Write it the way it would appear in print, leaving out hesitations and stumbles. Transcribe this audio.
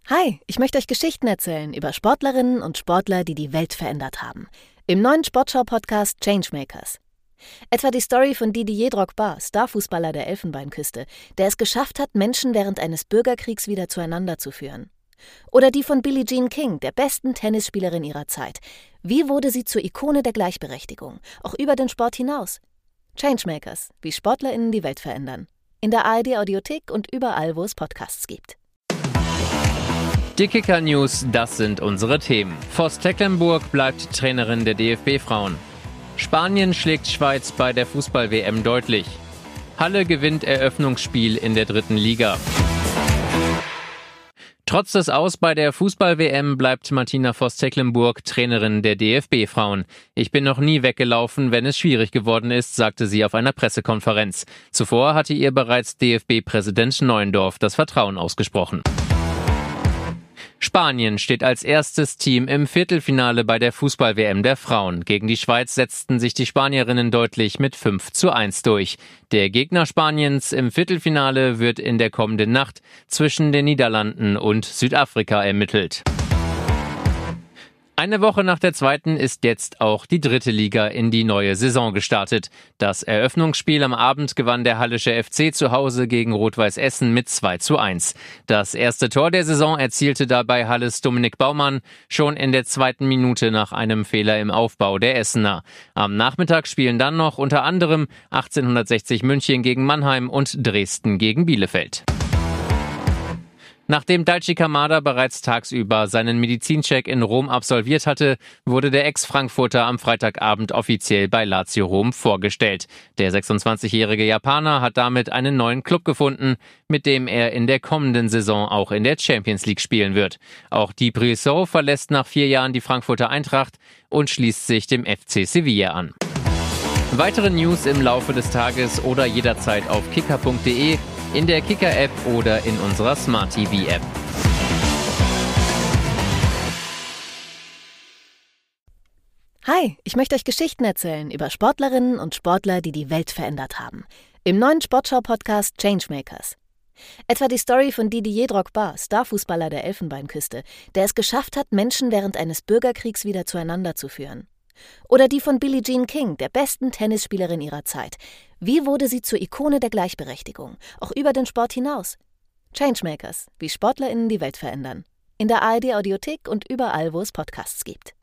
Hi, ich möchte euch Geschichten erzählen über Sportlerinnen und Sportler, die die Welt verändert haben. Im neuen Sportschau-Podcast Changemakers. Etwa die Story von Didier Drogba, Starfußballer der Elfenbeinküste, der es geschafft hat, Menschen während eines Bürgerkriegs wieder zueinander zu führen. Oder die von Billie Jean King, der besten Tennisspielerin ihrer Zeit. Wie wurde sie zur Ikone der Gleichberechtigung, auch über den Sport hinaus? Changemakers, wie SportlerInnen die Welt verändern. In der ARD-Audiothek und überall, wo es Podcasts gibt. Die Kicker-News, das sind unsere Themen. Vos Tecklenburg bleibt Trainerin der DFB-Frauen. Spanien schlägt Schweiz bei der Fußball-WM deutlich. Halle gewinnt Eröffnungsspiel in der 3. Liga. Trotz des Aus bei der Fußball-WM bleibt Martina Vos Tecklenburg Trainerin der DFB-Frauen. Ich bin noch nie weggelaufen, wenn es schwierig geworden ist, sagte sie auf einer Pressekonferenz. Zuvor hatte ihr bereits DFB-Präsident Neuendorf das Vertrauen ausgesprochen. Spanien steht als erstes Team im Viertelfinale bei der Fußball-WM der Frauen. Gegen die Schweiz setzten sich die Spanierinnen deutlich mit 5:1 durch. Der Gegner Spaniens im Viertelfinale wird in der kommenden Nacht zwischen den Niederlanden und Südafrika ermittelt. Eine Woche nach der 2. ist jetzt auch die 3. Liga in die neue Saison gestartet. Das Eröffnungsspiel am Abend gewann der Hallische FC zu Hause gegen Rot-Weiß Essen mit 2:1. Das erste Tor der Saison erzielte dabei Halles Dominik Baumann schon in der 2. Minute nach einem Fehler im Aufbau der Essener. Am Nachmittag spielen dann noch unter anderem 1860 München gegen Mannheim und Dresden gegen Bielefeld. Nachdem Daichi Kamada bereits tagsüber seinen Medizincheck in Rom absolviert hatte, wurde der Ex-Frankfurter am Freitagabend offiziell bei Lazio Rom vorgestellt. Der 26-jährige Japaner hat damit einen neuen Club gefunden, mit dem er in der kommenden Saison auch in der Champions League spielen wird. Auch Di Brisson verlässt nach 4 Jahren die Frankfurter Eintracht und schließt sich dem FC Sevilla an. Weitere News im Laufe des Tages oder jederzeit auf kicker.de, in der Kicker-App oder in unserer Smart-TV-App. Hi, ich möchte euch Geschichten erzählen über Sportlerinnen und Sportler, die die Welt verändert haben. Im neuen Sportschau-Podcast Changemakers. Etwa die Story von Didier Drogba, Starfußballer der Elfenbeinküste, der es geschafft hat, Menschen während eines Bürgerkriegs wieder zueinander zu führen. Oder die von Billie Jean King, der besten Tennisspielerin ihrer Zeit. Wie wurde sie zur Ikone der Gleichberechtigung, auch über den Sport hinaus? Changemakers, wie SportlerInnen die Welt verändern. In der ARD-Audiothek und überall, wo es Podcasts gibt.